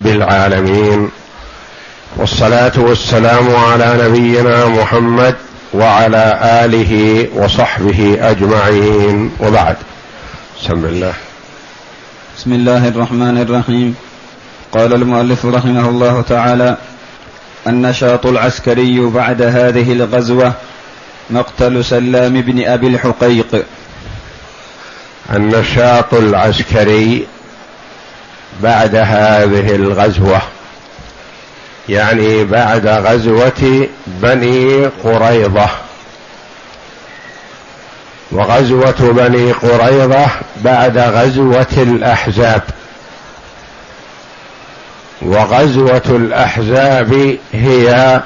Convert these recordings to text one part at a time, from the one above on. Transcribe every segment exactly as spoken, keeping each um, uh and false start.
العالمين، والصلاة والسلام على نبينا محمد وعلى آله وصحبه أجمعين، وبعد. بسم الله. بسم الله الرحمن الرحيم. قال المؤلف رحمه الله تعالى: النشاط العسكري بعد هذه الغزوة مقتل سلام بن أبي الحقيق. النشاط العسكري بعد هذه الغزوة يعني بعد غزوة بني قريظة، وغزوة بني قريظة بعد غزوة الأحزاب، وغزوة الأحزاب هي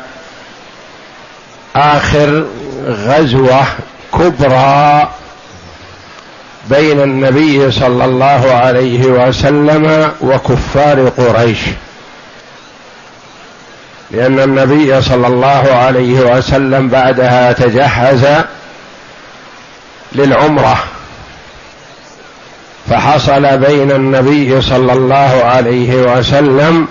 آخر غزوة كبرى بين النبي صلى الله عليه وسلم وكفار قريش، لأن النبي صلى الله عليه وسلم بعدها تجهز للعمرة، فحصل بين النبي صلى الله عليه وسلم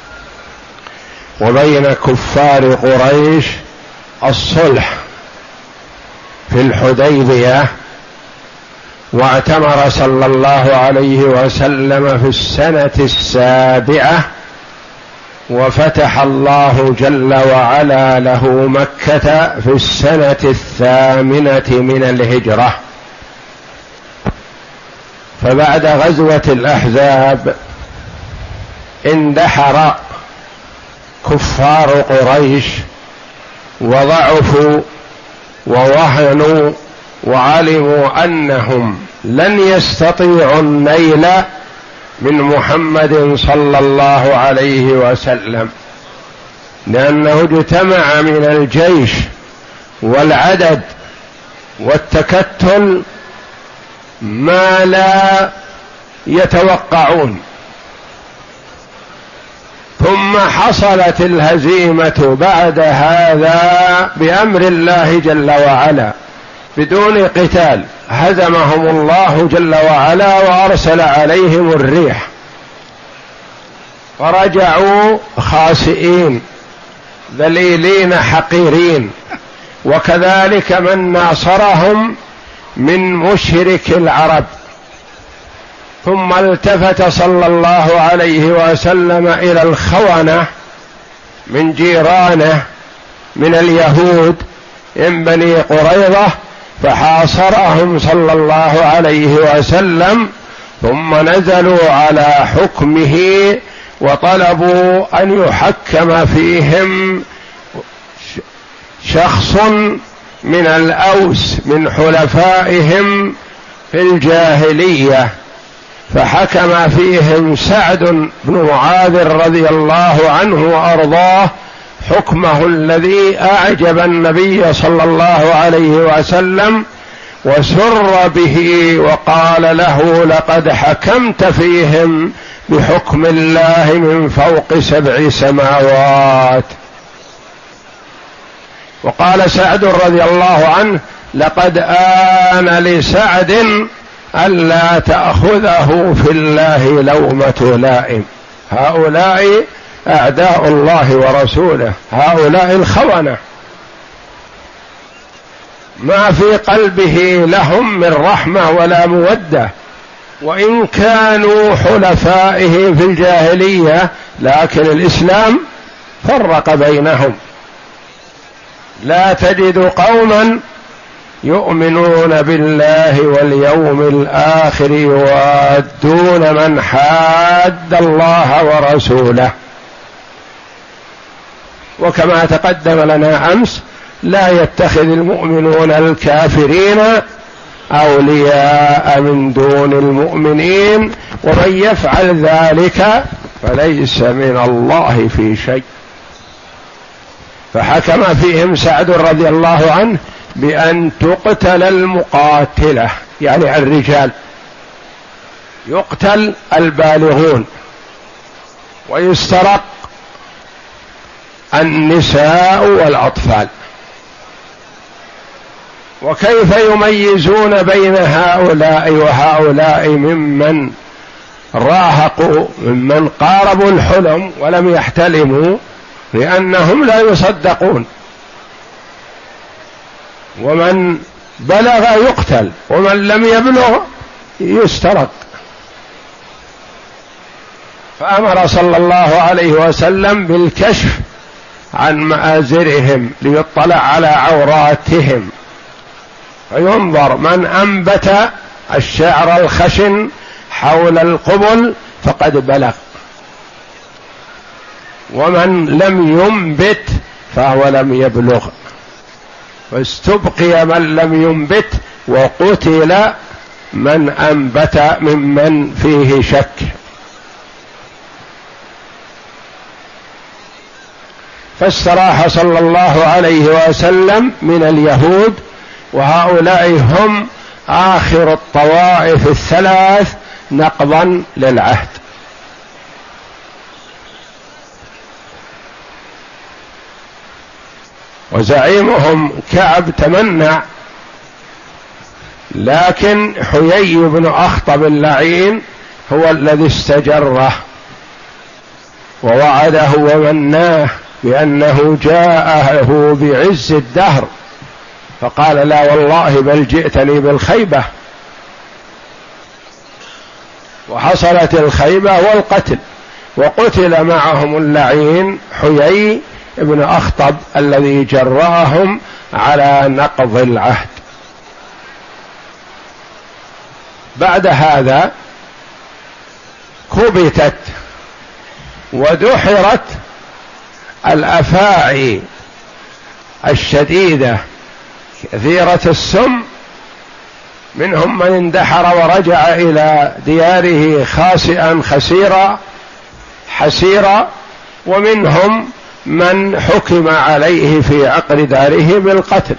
وبين كفار قريش الصلح في الحديبية، واعتمر صلى الله عليه وسلم في السنة السابعة، وفتح الله جل وعلا له مكة في السنة الثامنة من الهجرة. فبعد غزوة الأحزاب اندحر كفار قريش وضعفوا ووهنوا، وعلموا أنهم لن يستطيعوا النيل من محمد صلى الله عليه وسلم، لأنه اجتمع من الجيش والعدد والتكتل ما لا يتوقعون، ثم حصلت الهزيمة بعد هذا بأمر الله جل وعلا بدون قتال، هزمهم الله جل وعلا وأرسل عليهم الريح، فرجعوا خاسئين ذليلين حقيرين. وكذلك من ناصرهم من مشرك العرب. ثم التفت صلى الله عليه وسلم إلى الخونة من جيرانه من اليهود من بني قريظة، فحاصرهم صلى الله عليه وسلم، ثم نزلوا على حكمه وطلبوا أن يحكم فيهم شخص من الأوس من حلفائهم في الجاهلية، فحكم فيهم سعد بن معاذ رضي الله عنه وأرضاه حكمه الذي أعجب النبي صلى الله عليه وسلم، وسر به وقال له: لقد حكمت فيهم بحكم الله من فوق سبع سماوات. وقال سعد رضي الله عنه: لقد آن لسعد ألا تأخذه في الله لومة لائم. هؤلاء أعداء الله ورسوله، هؤلاء الخونة ما في قلبه لهم من رحمة ولا مودة، وإن كانوا حلفائه في الجاهلية، لكن الإسلام فرق بينهم. لا تجد قوما يؤمنون بالله واليوم الآخر يوادون من حاد الله ورسوله. وكما تقدم لنا أمس: لا يتخذ المؤمنون الكافرين أولياء من دون المؤمنين، ومن يفعل ذلك فليس من الله في شيء. فحكم فيهم سعد رضي الله عنه بأن تقتل المقاتلة، يعني الرجال، يقتل البالغون، ويسترق النساء والأطفال. وكيف يميزون بين هؤلاء وهؤلاء ممن راهقوا ممن قاربوا الحلم ولم يحتلموا لأنهم لا يصدقون، ومن بلغ يقتل ومن لم يبلغ يسترق. فأمر صلى الله عليه وسلم بالكشف عن مآزرهم ليطلع على عوراتهم، فينظر من أنبت الشعر الخشن حول القبل فقد بلغ، ومن لم ينبت فهو لم يبلغ، فاستبقي من لم ينبت وقتل من أنبت ممن فيه شك. فاستراح صلى الله عليه وسلم من اليهود، وهؤلاء هم آخر الطوائف الثلاث نقضا للعهد. وزعيمهم كعب تمنع، لكن حيي بن أخطب اللعين هو الذي استجره ووعده ومناه بأنه جاءه بعز الدهر، فقال لا والله بل جئتني بالخيبة، وحصلت الخيبة والقتل، وقتل معهم اللعين حيي ابن أخطب الذي جرأهم على نقض العهد. بعد هذا كبتت ودحرت الأفاعي الشديدة كثيرة السم، منهم من اندحر ورجع إلى دياره خاسئا خسيرا حسيرا، ومنهم من حكم عليه في عقر داره بالقتل.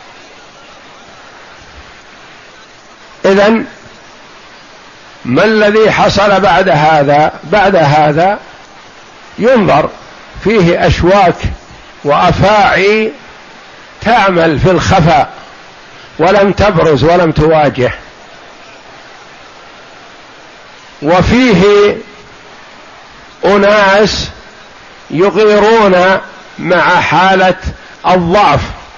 إذن ما الذي حصل بعد هذا؟ بعد هذا ينظر فيه أشواك وأفاعي تعمل في الخفاء ولم تبرز ولم تواجه، وفيه أناس يغيرون مع حالة الضعف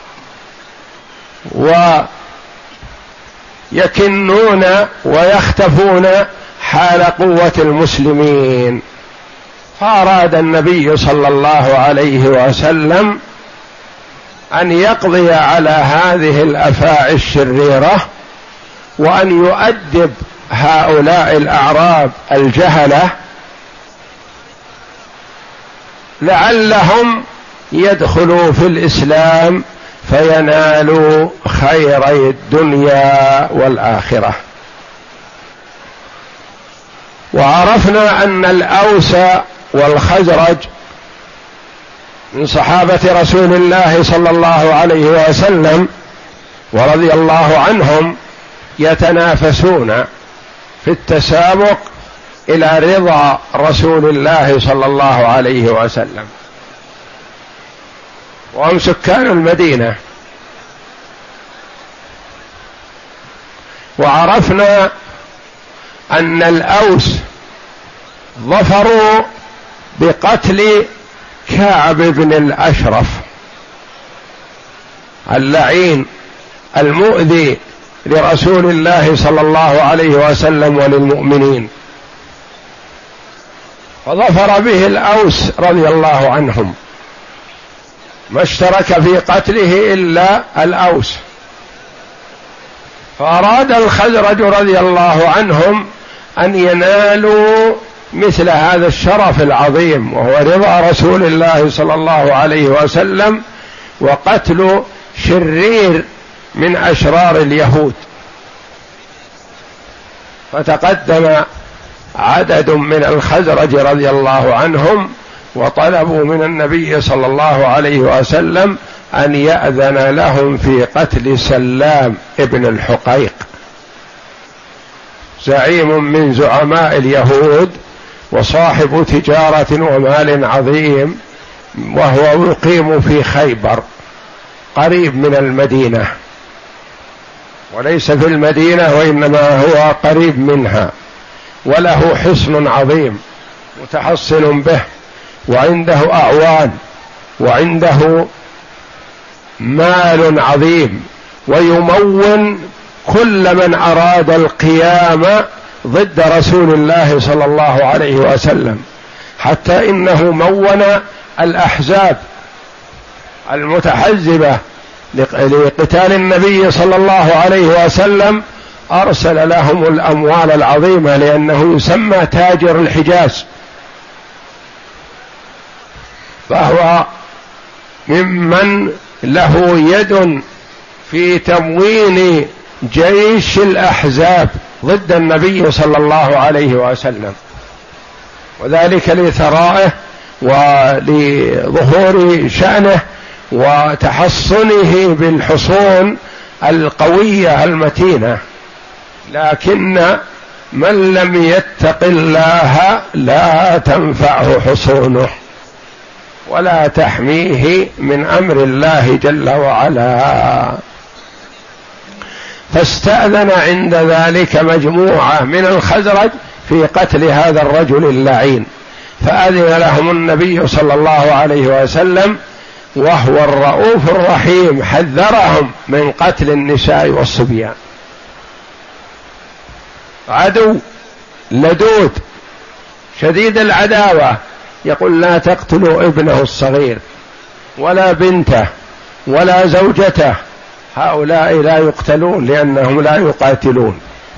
ويكنون ويختفون حال قوة المسلمين. فأراد النبي صلى الله عليه وسلم أن يقضي على هذه الأفاعي الشريرة، وأن يؤدب هؤلاء الأعراب الجهلة لعلهم يدخلوا في الإسلام فينالوا خيري الدنيا والآخرة. وعرفنا أن الأوس والخزرج من صحابة رسول الله صلى الله عليه وسلم ورضي الله عنهم يتنافسون في التسابق إلى رضا رسول الله صلى الله عليه وسلم، وهم سكان المدينة. وعرفنا أن الأوس ظفروا بقتل كعب بن الأشرف اللعين المؤذي لرسول الله صلى الله عليه وسلم وللمؤمنين، فظفر به الأوس رضي الله عنهم، ما اشترك في قتله إلا الأوس. فأراد الخزرج رضي الله عنهم أن ينالوا مثل هذا الشرف العظيم، وهو رضا رسول الله صلى الله عليه وسلم وقتل شرير من أشرار اليهود. فتقدم عدد من الخزرج رضي الله عنهم وطلبوا من النبي صلى الله عليه وسلم أن يأذن لهم في قتل سلام ابن الحقيق، زعيم من زعماء اليهود وصاحب تجارة ومال عظيم، وهو يقيم في خيبر قريب من المدينة، وليس في المدينة وإنما هو قريب منها، وله حصن عظيم متحصن به، وعنده أعوان، وعنده مال عظيم، ويمون كل من أراد القيام ضد رسول الله صلى الله عليه وسلم، حتى إنه مون الأحزاب المتحزبة لقتال النبي صلى الله عليه وسلم، أرسل لهم الأموال العظيمة، لأنه يسمى تاجر الحجاز، فهو ممن له يد في تموين جيش الأحزاب ضد النبي صلى الله عليه وسلم، وذلك لثرائه ولظهور شأنه وتحصنه بالحصون القوية المتينة. لكن من لم يتق الله لا تنفعه حصونه ولا تحميه من أمر الله جل وعلا. فاستأذن عند ذلك مجموعة من الخزرج في قتل هذا الرجل اللعين، فأذن لهم النبي صلى الله عليه وسلم وهو الرؤوف الرحيم، حذرهم من قتل النساء والصبيان. عدو لدود شديد العداوة يقول لا تقتلوا ابنه الصغير ولا بنته ولا زوجته، هؤلاء لا يقتلون لأنهم لا يقاتلون.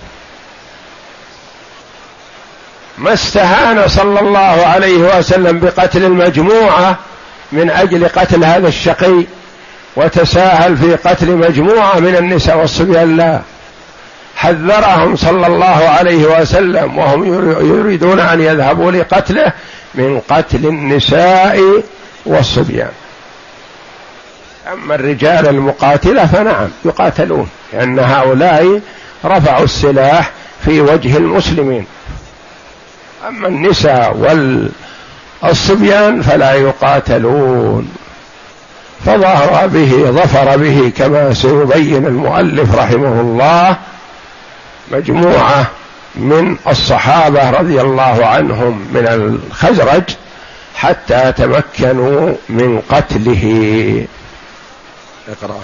ما استهان صلى الله عليه وسلم بقتل المجموعة من أجل قتل هذا الشقي، وتساهل في قتل مجموعة من النساء والصبيان، لا، حذرهم صلى الله عليه وسلم وهم يريدون أن يذهبوا لقتله من قتل النساء والصبيان. أما الرجال المقاتلة فنعم يقاتلون، لأن هؤلاء رفعوا السلاح في وجه المسلمين. أما النساء والصبيان فلا يقاتلون. فظهر به ظفر به كما سيبين المؤلف رحمه الله مجموعة من الصحابة رضي الله عنهم من الخزرج حتى تمكنوا من قتله. اقرأ.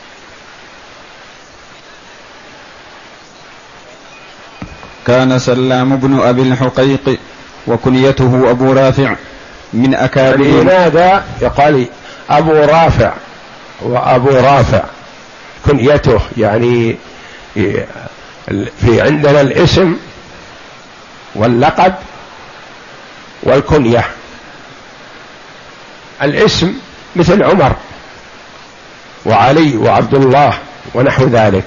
كان سلام بن أبي الحقيق وكنيته أبو رافع من أكابر. لماذا يقال أبو رافع وأبو رافع؟ كنيته يعني في عندنا الاسم واللقب والكنية. الاسم مثل عمر وعلي وعبد الله ونحو ذلك.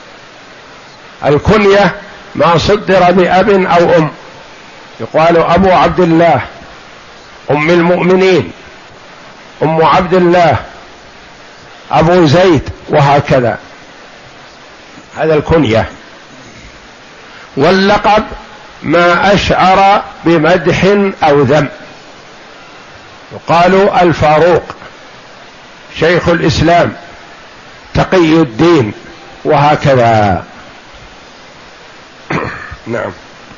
الكنية ما صدر بأب أو أم، يقال أبو عبد الله، أم المؤمنين، أم عبد الله، أبو زيد، وهكذا، هذا الكنية. واللقب ما أشعر بمدح أو ذم، يقال الفاروق، شيخ الإسلام، تقي الدين، وهكذا. نعم.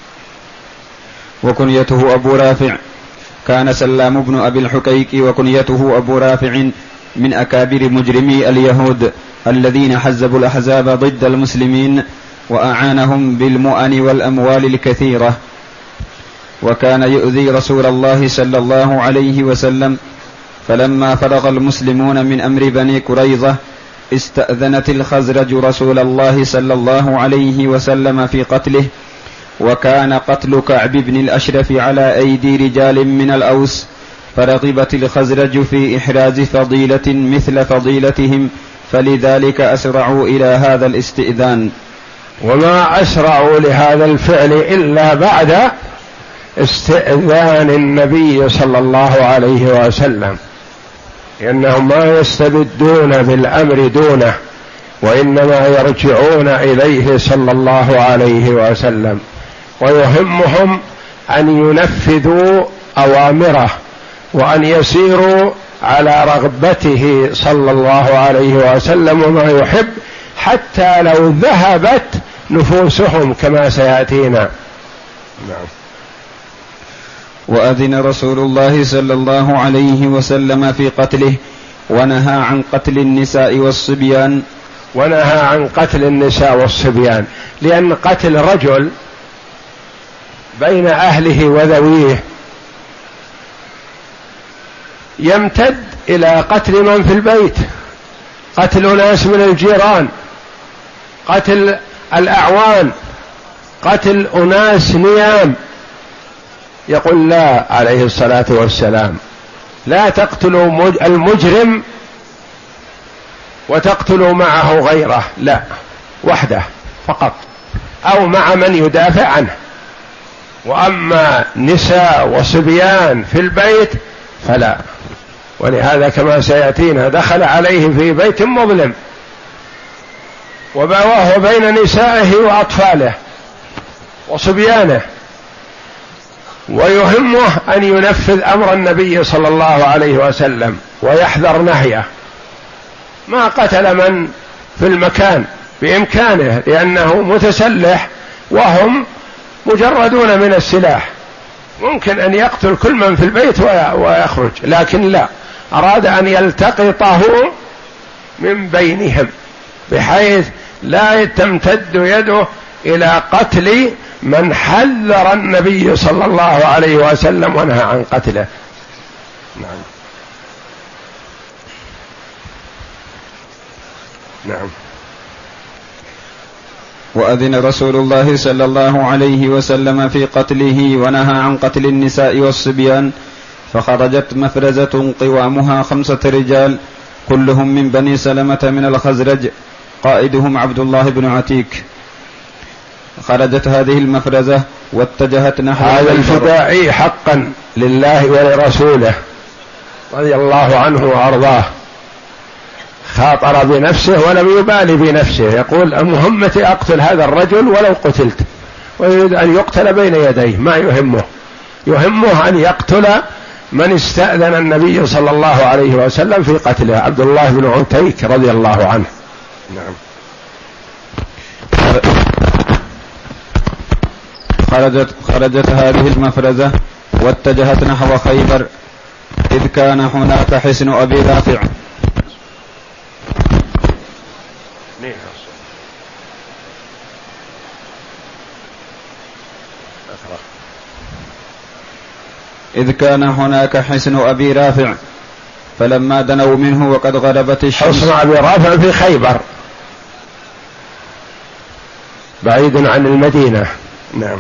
وكنيته أبو رافع. كان سلام بن أبي الحقيق وكنيته أبو رافع من أكابر مجرمي اليهود الذين حزبوا الأحزاب ضد المسلمين وأعانهم بالمؤن والأموال الكثيرة، وكان يؤذي رسول الله صلى الله عليه وسلم. فلما فرغ المسلمون من أمر بني قريظة استأذنت الخزرج رسول الله صلى الله عليه وسلم في قتله، وكان قتل كعب بن الأشرف على أيدي رجال من الأوس، فرغبت الخزرج في إحراز فضيلة مثل فضيلتهم، فلذلك أسرعوا إلى هذا الاستئذان. وما أسرعوا لهذا الفعل إلا بعد استئذان النبي صلى الله عليه وسلم، لأنهم ما يستبدون بالأمر دونه، وإنما يرجعون إليه صلى الله عليه وسلم، ويهمهم أن ينفذوا أوامره وأن يسيروا على رغبته صلى الله عليه وسلم وما يحب، حتى لو ذهبت نفوسهم كما سيأتينا. نعم. وأذن رسول الله صلى الله عليه وسلم في قتله، ونهى عن قتل النساء والصبيان. ونهى عن قتل النساء والصبيان لأن قتل رجل بين أهله وذويه يمتد إلى قتل من في البيت، قتل ناس من الجيران، قتل الأعوان، قتل أناس نيام. يقول لا عليه الصلاة والسلام: لا تقتلوا المجرم وتقتلوا معه غيره، لا، وحده فقط أو مع من يدافع عنه. وأما نساء وصبيان في البيت فلا. ولهذا كما سيأتينا دخل عليه في بيت مظلم وبواه بين نسائه وأطفاله وصبيانه، ويهمه أن ينفذ أمر النبي صلى الله عليه وسلم ويحذر نهيه. ما قتل من في المكان بإمكانه لأنه متسلح وهم مجردون من السلاح، ممكن أن يقتل كل من في البيت ويخرج، لكن لا، أراد أن يلتقطه من بينهم بحيث لا تمتد يده إلى قتل من حذر النبي صلى الله عليه وسلم ونهى عن قتله. نعم. نعم. وأذن رسول الله صلى الله عليه وسلم في قتله، ونهى عن قتل النساء والصبيان، فخرجت مفرزة قوامها خمسة رجال كلهم من بني سلمة من الخزرج، قائدهم عبد الله بن عتيك. خرجت هذه المفرزة واتجهت نحو هذا الفدائي حقا لله ولرسوله رضي الله عنه وأرضاه، خاطر بنفسه ولم يبالي بنفسه، يقول مهمتي أقتل هذا الرجل ولو قتلت، ويريد أن يقتل بين يديه، ما يهمه، يهمه أن يقتل من استأذن النبي صلى الله عليه وسلم في قتله، عبد الله بن عتيك رضي الله عنه. نعم. خرجت, خرجت هذه المفرزة واتجهت نحو خيبر، إذ كان هناك حصن أبي رافع. إذ كان هناك حصن أبي رافع، فلما دنوا منه وقد غربت الشمس. حصن أبي رافع في خيبر بعيد عن المدينة. نعم.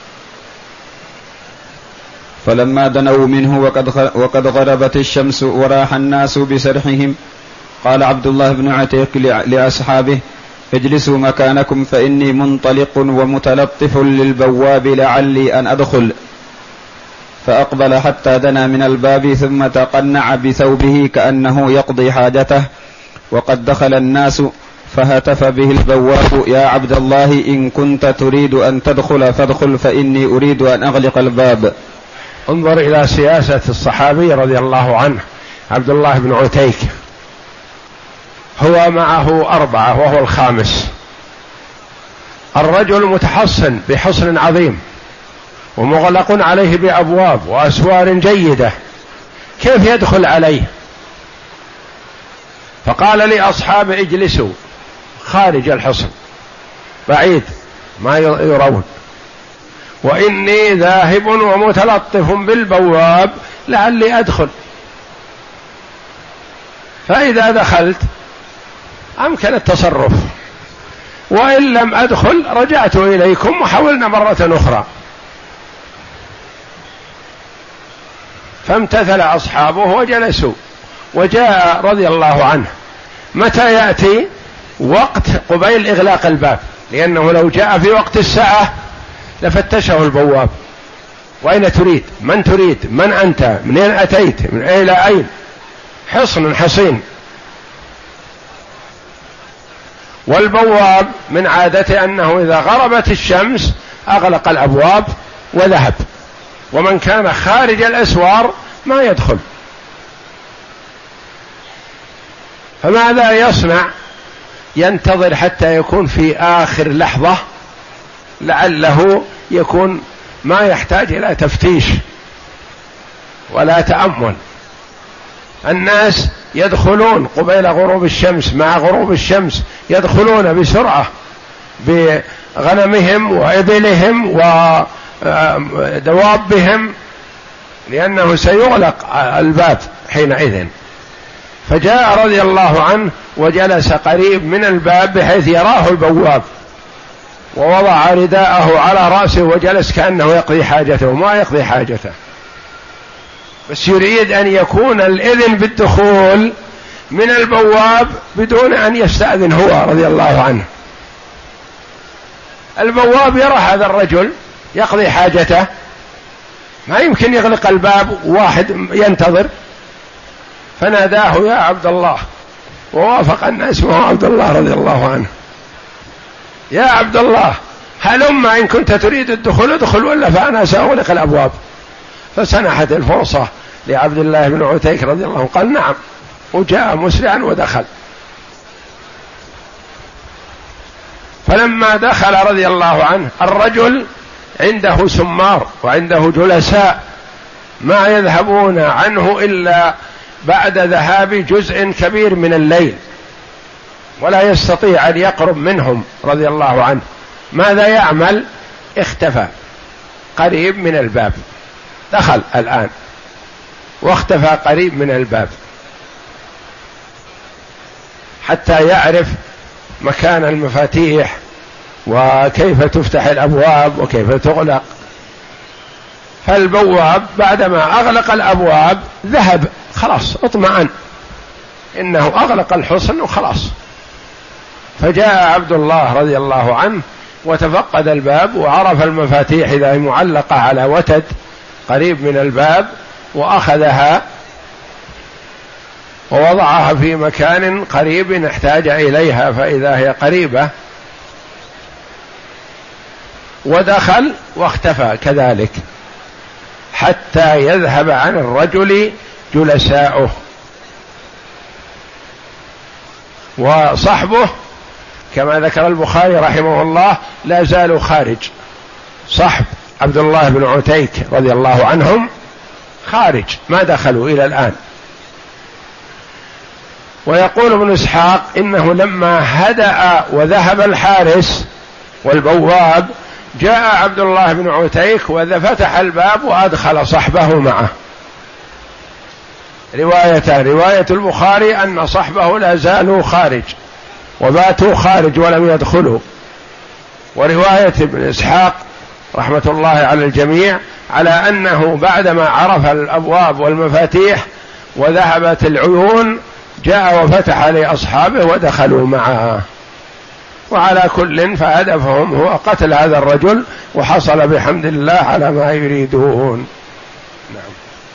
فلما دنوا منه وقد وقد غربت الشمس وراح الناس بسرحهم، قال عبد الله بن عتيق لأصحابه: اجلسوا مكانكم فإني منطلق ومتلطف للبواب لعلي أن أدخل. فأقبل حتى دنا من الباب، ثم تقنع بثوبه كأنه يقضي حاجته، وقد دخل الناس، فهتف به البواب: يا عبد الله، إن كنت تريد أن تدخل فادخل، فإني أريد أن أغلق الباب. انظر إلى سياسة الصحابي رضي الله عنه عبد الله بن عتيك، هو معه أربعة وهو الخامس، الرجل متحصن بحصن عظيم ومغلق عليه بأبواب وأسوار جيدة، كيف يدخل عليه؟ فقال لأصحابه: اجلسوا خارج الحصن بعيد ما يرون، وإني ذاهب ومتلطف بالبواب لعلي أدخل، فإذا دخلت أمكن التصرف، وإن لم أدخل رجعت إليكم وحاولنا مرة أخرى. فامتثل أصحابه وجلسوا، وجاء رضي الله عنه متى يأتي وقت قبيل إغلاق الباب، لأنه لو جاء في وقت الساعة لفتشه البواب: وأين تريد؟ من تريد؟ من أنت؟ منين أتيت؟ من أين إلى أين؟ حصن حصين. والبواب من عادته أنه إذا غربت الشمس أغلق الأبواب وذهب، ومن كان خارج الأسوار ما يدخل. فماذا يصنع؟ ينتظر حتى يكون في آخر لحظة لعله يكون ما يحتاج إلى تفتيش ولا تأمل. الناس يدخلون قبيل غروب الشمس، مع غروب الشمس يدخلون بسرعة بغنمهم وإبلهم ودوابهم، لأنه سيغلق الباب حينئذ. فجاء رضي الله عنه وجلس قريب من الباب بحيث يراه البواب، ووضع رداءه على رأسه وجلس كأنه يقضي حاجته، ما يقضي حاجته بس يريد أن يكون الإذن بالدخول من البواب بدون أن يستأذن هو رضي الله عنه. البواب يرى هذا الرجل يقضي حاجته، ما يمكن يغلق الباب واحد ينتظر، فناداه يا عبد الله، ووافق أن اسمه عبد الله رضي الله عنه. يا عبد الله هلم إن كنت تريد الدخول ادخل، ولا فأنا سأغلق الأبواب. فسنحت الفرصة لعبد الله بن عتيك رضي الله عنه، قال نعم، وجاء مسرعا ودخل. فلما دخل رضي الله عنه الرجل عنده سمار وعنده جلساء ما يذهبون عنه إلا بعد ذهاب جزء كبير من الليل، ولا يستطيع أن يقرب منهم رضي الله عنه. ماذا يعمل؟ اختفى قريب من الباب، دخل الآن واختفى قريب من الباب حتى يعرف مكان المفاتيح وكيف تفتح الأبواب وكيف تغلق. فالبواب بعدما أغلق الأبواب ذهب، خلاص اطمأن إنه أغلق الحصن وخلاص. فجاء عبد الله رضي الله عنه وتفقد الباب وعرف المفاتيح إذا معلقة على وتد قريب من الباب، وأخذها ووضعها في مكان قريب احتاج إليها فإذا هي قريبة، ودخل واختفى كذلك حتى يذهب عن الرجل جلساؤه. وصحبه كما ذكر البخاري رحمه الله لا زالوا خارج، صحب عبد الله بن عتيك رضي الله عنهم خارج ما دخلوا إلى الآن. ويقول ابن إسحاق إنه لما هدأ وذهب الحارس والبواب جاء عبد الله بن عتيك وفتح الباب وأدخل صحبه معه. روايتان، رواية البخاري أن صحبه لا زالوا خارج وباتوا خارج ولم يدخلوا، ورواية ابن إسحاق رحمة الله على الجميع على أنه بعدما عرف الأبواب والمفاتيح وذهبت العيون جاء وفتح لأصحابه ودخلوا معه. وعلى كل فهدفهم هو قتل هذا الرجل، وحصل بحمد الله على ما يريدون. نعم.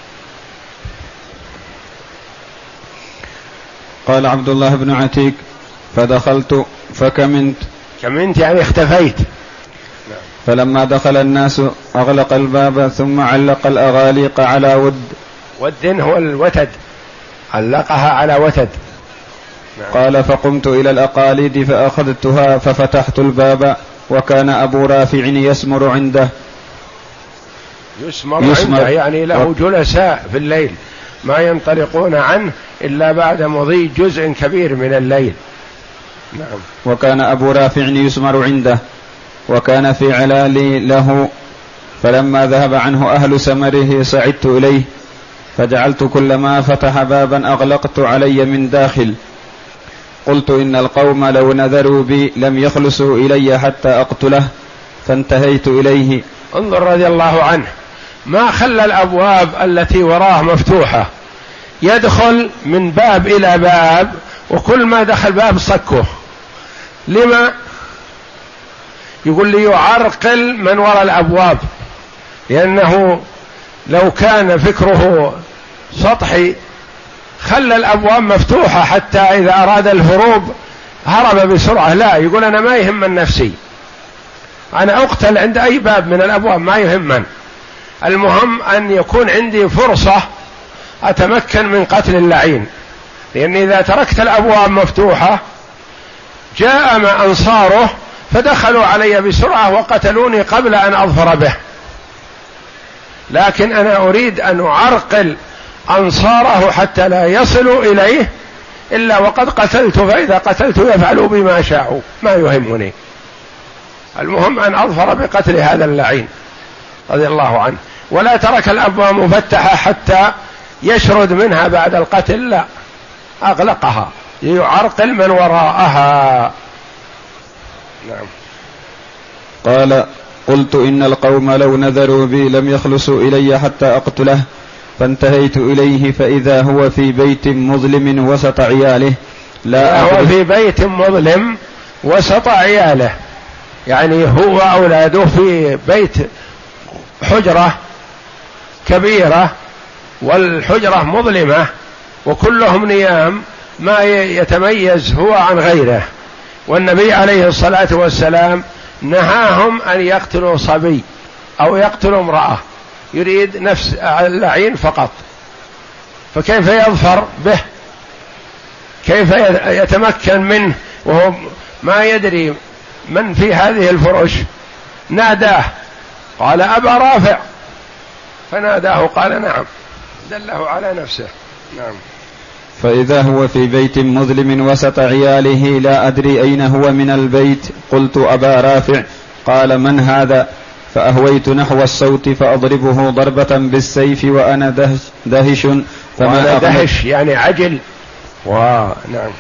قال عبد الله بن عتيك فدخلت فكمنت. كمنت يعني اختفيت. فلما دخل الناس أغلق الباب ثم علق الأغاليق على ود. ود هو الوتد، علقها على وتد. قال فقمت إلى الأقاليد فأخذتها ففتحت الباب وكان أبو رافع يسمر عنده. يسمر, يسمر عنده يعني له جلساء في الليل ما ينطلقون عنه إلا بعد مضي جزء كبير من الليل. نعم. وكان أبو رافع يسمر عنده وكان في علال له، فلما ذهب عنه أهل سمره صعدت إليه فجعلت كلما فتح بابا أغلقت علي من داخل. قلت إن القوم لو نذروا بي لم يخلصوا إلي حتى أقتله، فانتهيت إليه. انظر رضي الله عنه ما خلى الأبواب التي وراه مفتوحة، يدخل من باب إلى باب وكل ما دخل باب صكه. لما؟ يقول لي يعرقل من وراء الأبواب، لأنه لو كان فكره سطحي خلى الأبواب مفتوحة حتى إذا أراد الهروب هرب بسرعة. لا، يقول أنا ما يهم نفسي، أنا أقتل عند أي باب من الأبواب ما يهمن، المهم أن يكون عندي فرصة أتمكن من قتل اللعين، لأن إذا تركت الأبواب مفتوحة جاء مع أنصاره فدخلوا علي بسرعة وقتلوني قبل أن أظفر به. لكن أنا أريد أن أعرقل أنصاره حتى لا يصلوا إليه إلا وقد قتلت، فإذا قتلت يفعلوا بما شاءوا ما يهمني، المهم أن أظفر بقتل هذا اللعين رضي الله عنه. ولا ترك الأبواب مفتحة حتى يشرد منها بعد القتل، لا، أغلقها ليعرقل من وراءها. نعم. قال: قلت إن القوم لو نذروا بي لم يخلصوا إلي حتى أقتله، فانتهيت إليه فإذا هو في بيت مظلم وسط عياله لا هو في بيت مظلم وسط عياله، يعني هو أولاده في بيت حجرة كبيرة والحجرة مظلمة وكلهم نيام، ما يتميز هو عن غيره. والنبي عليه الصلاة والسلام نهاهم أن يقتلوا صبي أو يقتلوا امرأة، يريد نفس اللعين فقط، فكيف يظفر به؟ كيف يتمكن منه وهو ما يدري من في هذه الفرش؟ ناداه قال: أبا رافع، فناداه قال: نعم، دله على نفسه. نعم. فإذا هو في بيت مظلم وسط عياله لا أدري أين هو من البيت. قلت: أبا رافع. قال: من هذا؟ فأهويت نحو الصوت فأضربه ضربة بالسيف وأنا دهش, دهش فما دهش يعني عجل. ونعم.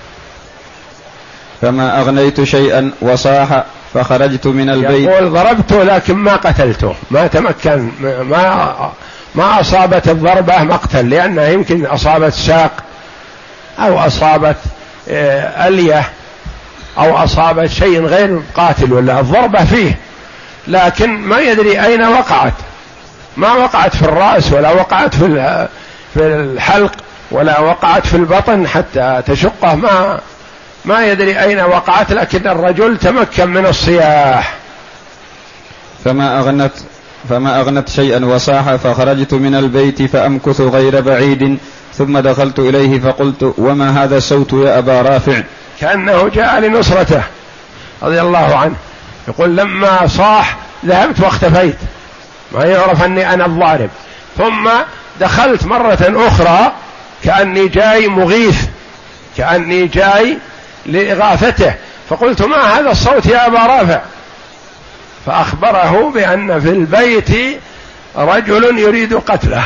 فما أغنيت شيئا وصاح فخرجت من البيت. يقول: ضربته لكن ما قتلته، ما تمكن، ما ما أصابت الضربة مقتل، لأنها يمكن أصابت ساق أو أصابت ألية أو أصابت شيء غير قاتل، ولا الضربة فيه، لكن ما يدري أين وقعت، ما وقعت في الرأس ولا وقعت في في الحلق ولا وقعت في البطن حتى تشقه، ما ما يدري أين وقعت، لكن الرجل تمكن من الصياح. فما أغنت فما أغنت شيئا وصاح فخرجت من البيت فأمكث غير بعيد، ثم دخلت إليه فقلت: وما هذا الصوت يا أبا رافع؟ كأنه جاء لنصرته رضي الله عنه. يقول: لما صاح ذهبت واختفيت، ما يعرف أني أنا الضارب، ثم دخلت مرة أخرى كأني جاي مغيث، كأني جاي لإغاثته، فقلت: ما هذا الصوت يا أبا رافع؟ فأخبره بأن في البيت رجل يريد قتله.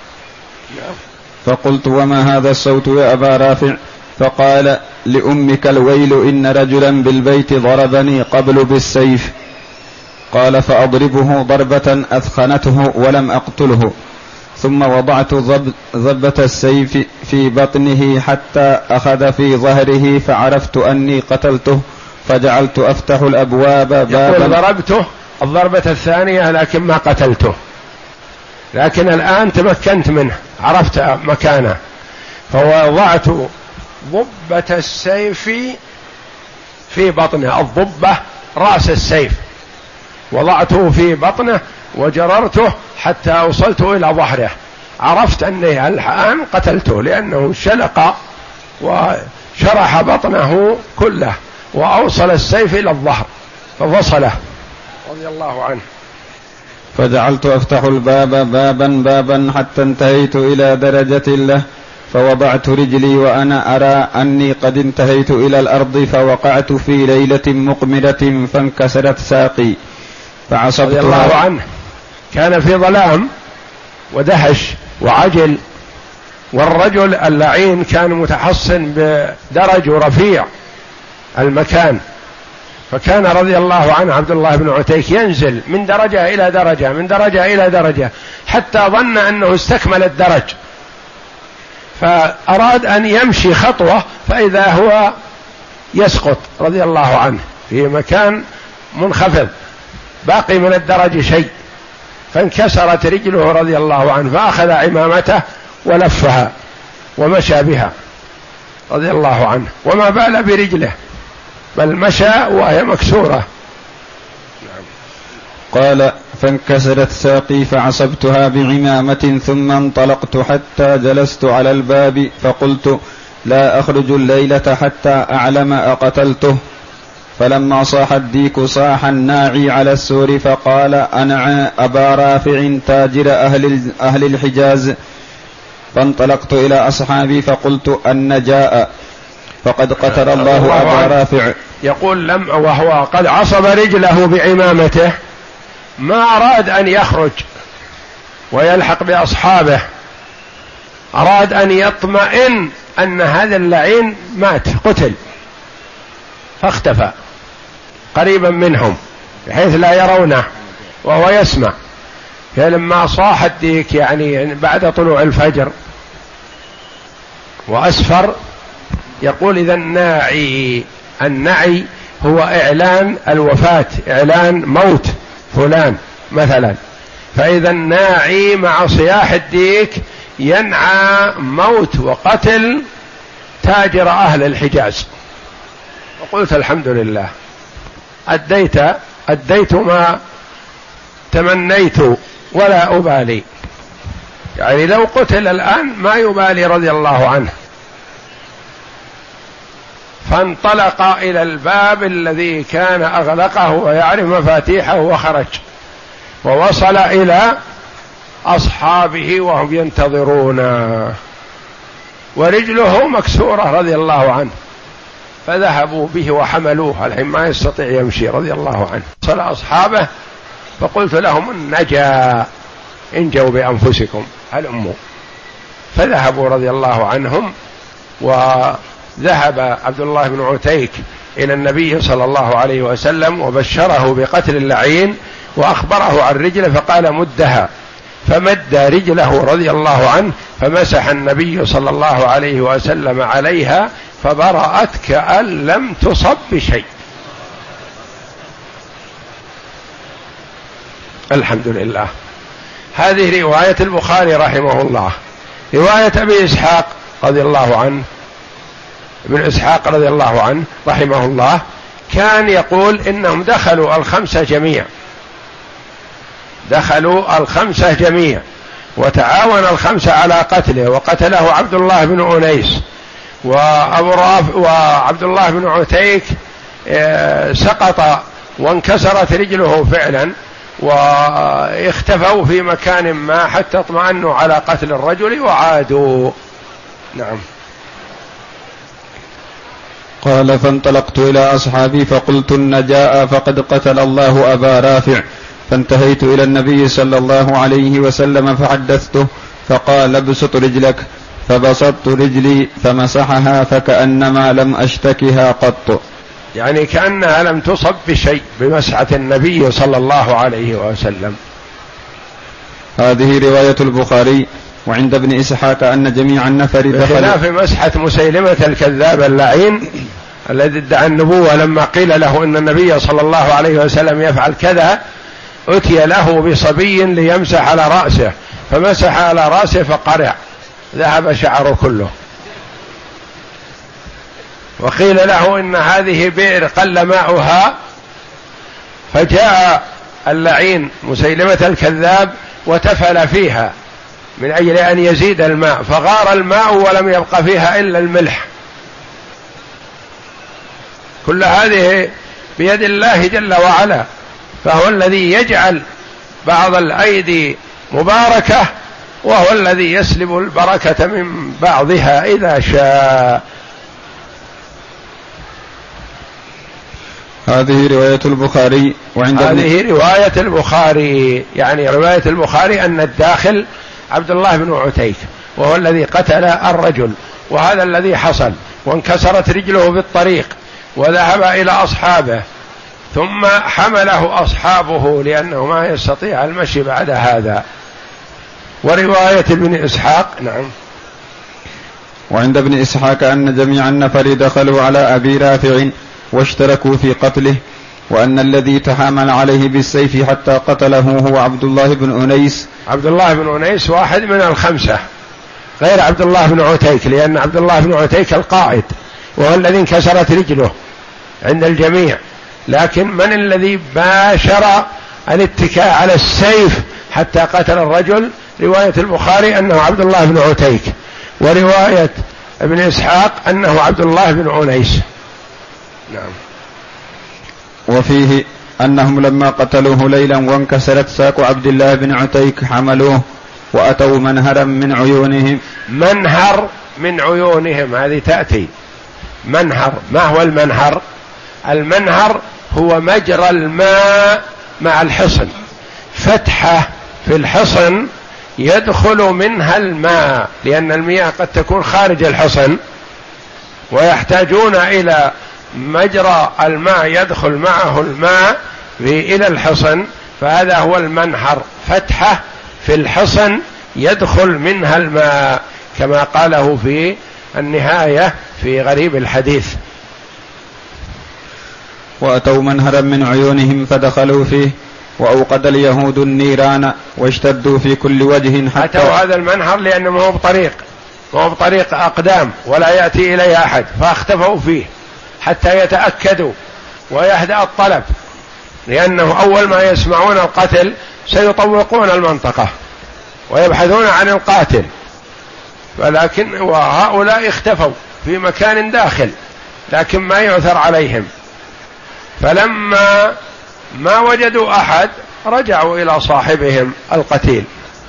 فقلت: وما هذا الصوت يا أبا رافع؟ فقال: لأمك الويل، إن رجلا بالبيت ضربني قبل بالسيف. قال: فأضربه ضربة أثخنته ولم أقتله، ثم وضعت ضبة السيف في بطنه حتى أخذ في ظهره فعرفت أني قتلته، فجعلت أفتح الأبواب بابا. يقول: ضربته الضربة الثانية لكن ما قتلته، لكن الآن تمكنت منه، عرفت مكانه، فوضعت ضبة السيف في بطنه، الضبة رأس السيف، وضعته في بطنه وجررته حتى وصلت إلى ظهره، عرفت أني الآن قتلته، لأنه شلق وشرح بطنه كله وأوصل السيف إلى الظهر ففصله رضي الله عنه. فجعلت أفتح الباب بابا بابا حتى انتهيت إلى درجة له، فوضعت رجلي وأنا أرى أني قد انتهيت إلى الأرض، فوقعت في ليلة مقمرة فانكسرت ساقي فعصبتها. رضي الله عنه. كان في ظلام ودهش وعجل، والرجل اللعين كان متحصن بدرج رفيع المكان، فكان رضي الله عنه عبد الله بن عتيك ينزل من درجة إلى درجة من درجة إلى درجة حتى ظن أنه استكمل الدرج، فأراد أن يمشي خطوة فإذا هو يسقط رضي الله عنه في مكان منخفض، باقي من الدرج شيء، فانكسرت رجله رضي الله عنه، فأخذ عمامته ولفها ومشى بها رضي الله عنه، وما بال برجله بل مشى وهي مكسورة. قال: فانكسرت ساقي فعصبتها بعمامة، ثم انطلقت حتى جلست على الباب، فقلت: لا أخرج الليلة حتى أعلم أقتلته. فلما صاح الديك صاح الناعي على السور فقال أنعى أبا رافع تاجر أهل, أهل الحجاز. فانطلقت إلى أصحابي فقلت أن جاء فقد قتل الله أبا رافع. يقول لم وهو قد عصب رجله بعمامته ما أراد أن يخرج ويلحق بأصحابه، أراد أن يطمئن أن هذا اللعين مات قتل، فاختفى قريبا منهم بحيث لا يرونه وهو يسمع. فلما صاح الديك يعني بعد طلوع الفجر وأسفر، يقول إذا الناعي، النعي هو إعلان الوفاة، إعلان موت فلان مثلا، فإذا الناعي مع صياح الديك ينعى موت وقتل تاجر أهل الحجاز. وقلت الحمد لله أديت أديت ما تمنيت ولا أبالي، يعني لو قتل الآن ما يبالي رضي الله عنه. فانطلق إلى الباب الذي كان أغلقه ويعرف مفاتيحه وخرج، ووصل إلى أصحابه وهم ينتظرون ورجله مكسورة رضي الله عنه، فذهبوا به وحملوه، الحين ما يستطيع يمشي رضي الله عنه. وصل أصحابه فقلت لهم النجا انجوا بأنفسكم هلموا، فذهبوا رضي الله عنهم. وذهب عبد الله بن عتيك إلى النبي صلى الله عليه وسلم وبشره بقتل اللعين وأخبره عن رجله، فقال مدها، فمد رجله رضي الله عنه، فمسح النبي صلى الله عليه وسلم عليها فبرأت كأن لم تصب بشيء. الحمد لله. هذه رواية البخاري رحمه الله. رواية أبي إسحاق رضي الله عنه، ابن إسحاق رضي الله عنه رحمه الله، كان يقول إنهم دخلوا الخمسة جميع، دخلوا الخمسة جميع وتعاون الخمسة على قتله، وقتله عبد الله بن أنيس وأبو رافع وعبد الله بن عتيك سقط وانكسرت رجله فعلا، واختفوا في مكان ما حتى اطمأنوا على قتل الرجل وعادوا. نعم. قال فانطلقت إلى أصحابي فقلت النجاء فقد قتل الله أبا رافع، فانتهيت إلى النبي صلى الله عليه وسلم فحدثته، فقال ابسط رجلك، فبسطت رجلي فمسحها فكأنما لم أشتكها قط، يعني كأنها لم تصب بشيء بمسحة النبي صلى الله عليه وسلم. هذه رواية البخاري. وعند ابن إسحاق أن جميع النفر دخلوا، بخلاف مسحة مسيلمة الكذاب اللعين الذي ادعى النبوة، لما قيل له إن النبي صلى الله عليه وسلم يفعل كذا أتي له بصبي ليمسح على رأسه، فمسح على رأسه فقرع ذهب شعره كله. وقيل له إن هذه بئر قل ماؤها، فجاء اللعين مسيلمة الكذاب وتفل فيها من أجل أن يزيد الماء، فغار الماء ولم يبق فيها إلا الملح. كل هذه بيد الله جل وعلا، فهو الذي يجعل بعض الأيدي مباركة، وهو الذي يسلب البركة من بعضها إذا شاء. هذه رواية البخاري. وعند هذه رواية البخاري، يعني رواية البخاري أن الداخل عبد الله بن عتيك وهو الذي قتل الرجل، وهذا الذي حصل، وانكسرت رجله بالطريق وذهب إلى أصحابه، ثم حمله أصحابه لأنه ما يستطيع المشي بعد هذا. ورواية ابن إسحاق. نعم. وعند ابن إسحاق أن جميع النفر دخلوا على أبي رافع واشتركوا في قتله، وأن الذي تحامل عليه بالسيف حتى قتله هو عبد الله بن أنيس. عبد الله بن أنيس واحد من الخمسة غير عبد الله بن عتيك، لأن عبد الله بن عتيك القائد وهو الذي انكسرت رجله عند الجميع، لكن من الذي باشر الاتكاء على السيف حتى قتل الرجل؟ رواية البخاري أنه عبد الله بن عتيك، ورواية ابن إسحاق أنه عبد الله بن أنيس. نعم. وفيه أنهم لما قتلوه ليلا وانكسرت ساق عبد الله بن عتيك حملوه وأتوا منهرا من عيونهم. منهر من عيونهم هذه تأتي منهر. ما هو المنهر؟ المنهر هو مجرى الماء مع الحصن، فتحة في الحصن يدخل منها الماء، لأن المياه قد تكون خارج الحصن ويحتاجون إلى مجرى الماء يدخل معه الماء إلى الحصن، فهذا هو المنهر، فتحة في الحصن يدخل منها الماء، كما قاله في النهاية في غريب الحديث. وأتوا منهرا من عيونهم فدخلوا فيه وأوقد اليهود النيران واشتدوا في كل وجه حتى أتوا هذا المنهر لأنه ما هو بطريق ما هو بطريق أقدام ولا يأتي إليه أحد، فاختفوا فيه حتى يتأكدوا ويهدأ الطلب، لأنه أول ما يسمعون القتل سيطوقون المنطقة ويبحثون عن القاتل، ولكن وهؤلاء اختفوا في مكان داخل لكن ما يعثر عليهم، فلما ما وجدوا أحد رجعوا إلى صاحبهم القتيل،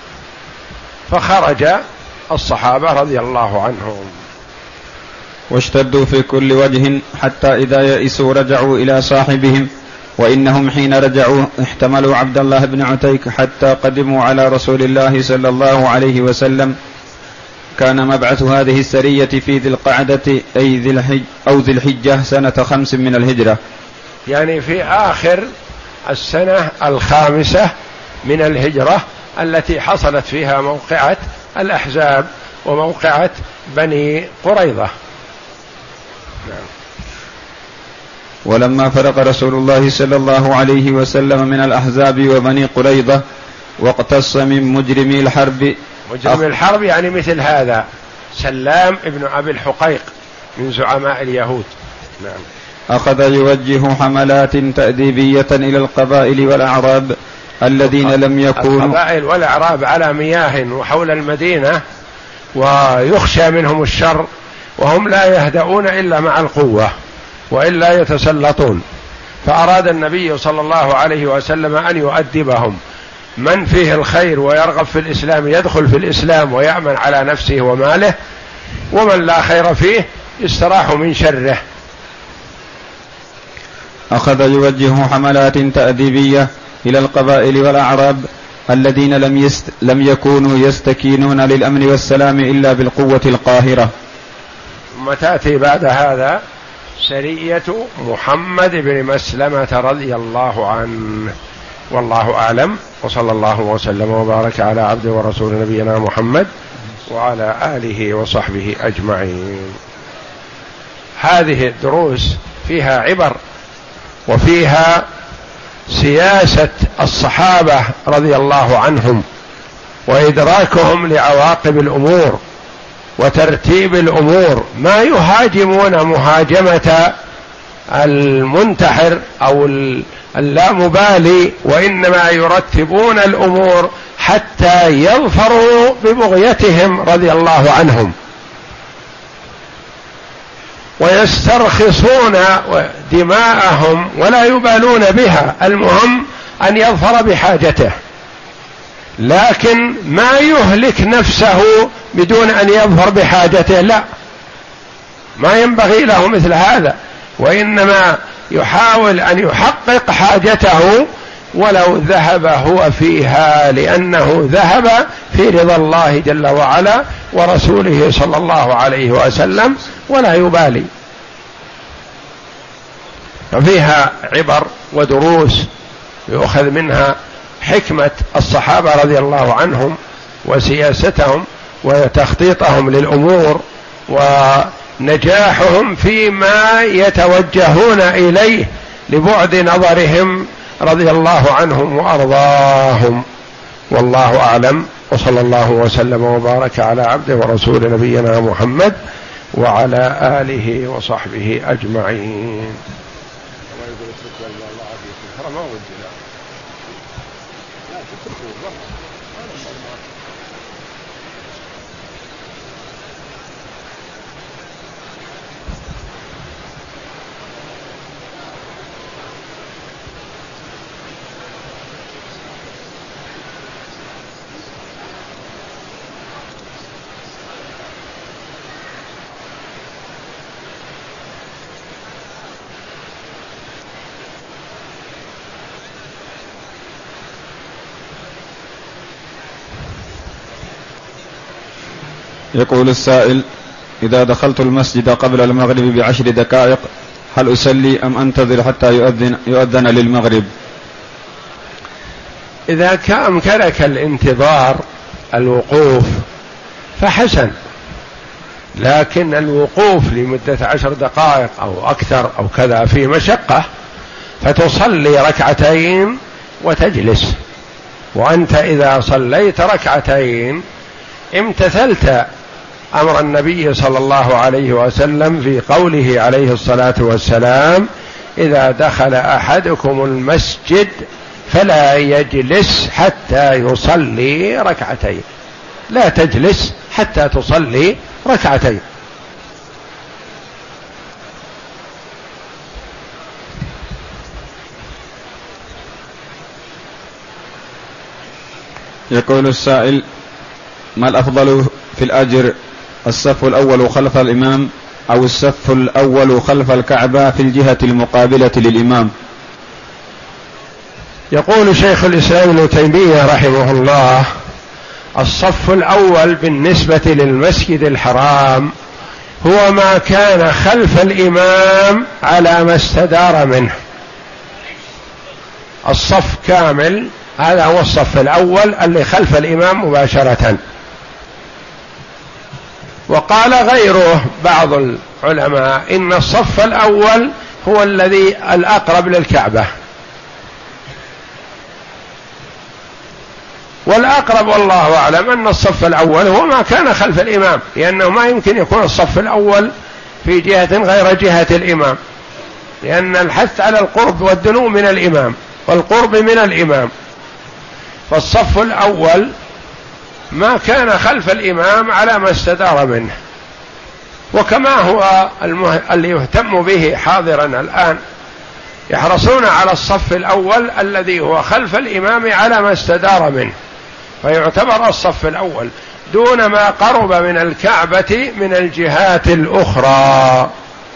فخرج الصحابة رضي الله عنهم. واشتدوا في كل وجه حتى إذا يئسوا رجعوا إلى صاحبهم، وإنهم حين رجعوا احتملوا عبد الله بن عتيك حتى قدموا على رسول الله صلى الله عليه وسلم. كان مبعث هذه السرية في ذي القعدة أي ذي الحج أو ذي الحجة سنة خمس من الهجرة، يعني في آخر السنة الخامسة من الهجرة التي حصلت فيها موقعة الأحزاب وموقعة بني قريظة. ولما فرق رسول الله صلى الله عليه وسلم من الأحزاب وبني قريظة واقتص من مجرمي الحرب. مجرم الحرب يعني مثل هذا سلام ابن أبي الحقيق من زعماء اليهود. نعم. أخذ يوجه حملات تأديبية إلى القبائل والأعراب الذين لم يكونوا القبائل والأعراب على مياه وحول المدينة ويخشى منهم الشر، وهم لا يهدؤون إلا مع القوة وإلا يتسلطون، فأراد النبي صلى الله عليه وسلم أن يؤدبهم، من فيه الخير ويرغب في الإسلام يدخل في الإسلام ويأمن على نفسه وماله، ومن لا خير فيه يستراح من شره. أخذ يوجه حملات تأديبية إلى القبائل والأعراب الذين لم, يست... لم يكونوا يستكينون للأمن والسلام إلا بالقوة القاهرة. ثم تأتي بعد هذا سرية محمد بن مسلمة رضي الله عنه، والله أعلم، وصلى الله وسلم وبارك على عبده ورسول نبينا محمد وعلى آله وصحبه أجمعين. هذه الدروس فيها عبر وفيها سياسة الصحابة رضي الله عنهم وإدراكهم لعواقب الأمور وترتيب الأمور، ما يهاجمون مهاجمة المنتحر أو اللامبالي، وإنما يرتبون الأمور حتى يظفروا ببغيتهم رضي الله عنهم ويسترخصون دماءهم ولا يبالون بها، المهم أن يظفر بحاجته، لكن ما يهلك نفسه بدون أن يظفر بحاجته، لا، ما ينبغي له مثل هذا، وإنما يحاول أن يحقق حاجته ولو ذهب هو فيها، لأنه ذهب في رضا الله جل وعلا ورسوله صلى الله عليه وسلم ولا يبالي. ففيها عبر ودروس يؤخذ منها حكمة الصحابة رضي الله عنهم وسياستهم وتخطيطهم للأمور ونجاحهم فيما يتوجهون إليه لبعد نظرهم رضي الله عنهم وأرضاهم. والله أعلم، وصلى الله وسلم وبارك على عبده ورسول نبينا محمد وعلى آله وصحبه أجمعين. يقول السائل: إذا دخلت المسجد قبل المغرب بعشر دقائق هل أصلي أم أنتظر حتى يؤذن, يؤذن للمغرب؟ إذا كان أمكنك الانتظار الوقوف فحسن، لكن الوقوف لمدة عشر دقائق أو أكثر أو كذا في مشقة، فتصلي ركعتين وتجلس. وأنت إذا صليت ركعتين امتثلت أمر النبي صلى الله عليه وسلم في قوله عليه الصلاة والسلام: إذا دخل أحدكم المسجد فلا يجلس حتى يصلي ركعتين. لا تجلس حتى تصلي ركعتين. يقول السائل: ما الأفضل في الأجر، الصف الأول خلف الإمام أو الصف الأول خلف الكعبة في الجهة المقابلة للإمام؟ يقول شيخ الإسلام ابن تيمية رحمه الله: الصف الأول بالنسبة للمسجد الحرام هو ما كان خلف الإمام على ما استدار منه. الصف كامل هذا هو الصف الأول اللي خلف الإمام مباشرة. وقال غيره بعض العلماء إن الصف الأول هو الذي الأقرب للكعبة، والأقرب والله أعلم أن الصف الأول هو ما كان خلف الإمام، لأنه ما يمكن يكون الصف الأول في جهة غير جهة الإمام، لأن الحث على القرب والدنو من الإمام والقرب من الإمام. فالصف الأول ما كان خلف الإمام على ما استدار منه. وكما هو المه... اللي يهتم به حاضرا الآن يحرصون على الصف الأول الذي هو خلف الإمام على ما استدار منه، فيعتبر الصف الأول دون ما قرب من الكعبة من الجهات الأخرى.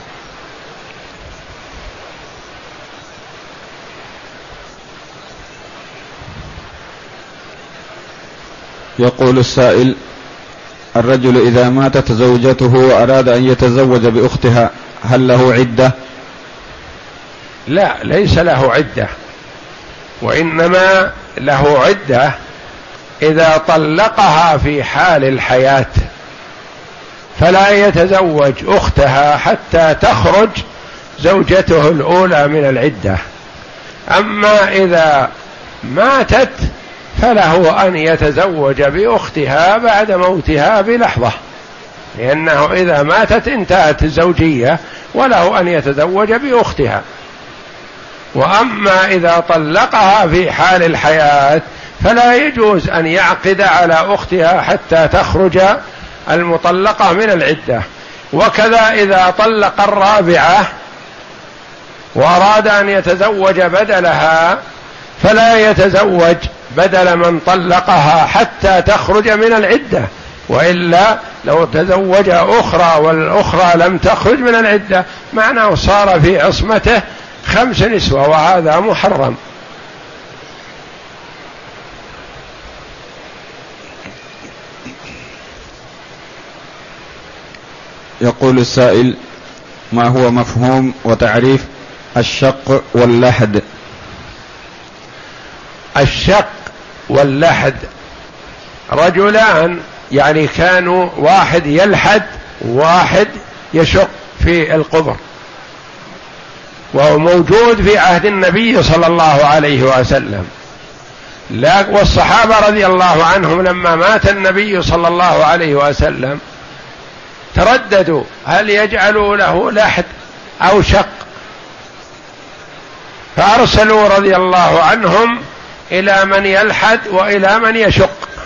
يقول السائل: الرجل إذا ماتت زوجته وأراد أن يتزوج بأختها هل له عدة؟ لا، ليس له عدة، وإنما له عدة إذا طلقها في حال الحياة، فلا يتزوج أختها حتى تخرج زوجته الأولى من العدة. أما إذا ماتت فله أن يتزوج بأختها بعد موتها بلحظة، لأنه إذا ماتت انتهت الزوجية وله أن يتزوج بأختها. وأما إذا طلقها في حال الحياة فلا يجوز أن يعقد على أختها حتى تخرج المطلقة من العدة. وكذا إذا طلق الرابعة وأراد أن يتزوج بدلها فلا يتزوج بدل من طلقها حتى تخرج من العدة، وإلا لو تزوج أخرى والأخرى لم تخرج من العدة معناه صار في عصمته خمس نسوة، وهذا محرم. يقول السائل: ما هو مفهوم وتعريف الشق واللحد؟ الشق واللحد رجلان، يعني كانوا واحد يلحد وواحد يشق في القبر، وهو موجود في عهد النبي صلى الله عليه وسلم. والصحابة رضي الله عنهم لما مات النبي صلى الله عليه وسلم ترددوا هل يجعلوا له لحد أو شق، فأرسلوا رضي الله عنهم إلى من يلحد وإلى من يشق،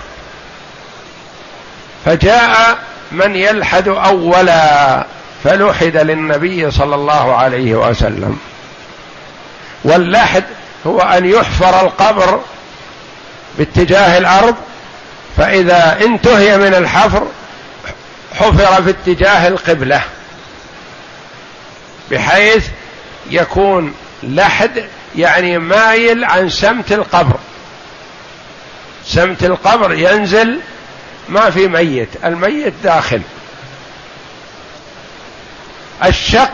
فجاء من يلحد أولا فلحد للنبي صلى الله عليه وسلم. واللحد هو أن يحفر القبر باتجاه الأرض، فإذا انتهي من الحفر حفر في اتجاه القبلة بحيث يكون لحد يعني مايل عن سمت القبر، سمت القبر ينزل ما في ميت، الميت داخل. الشق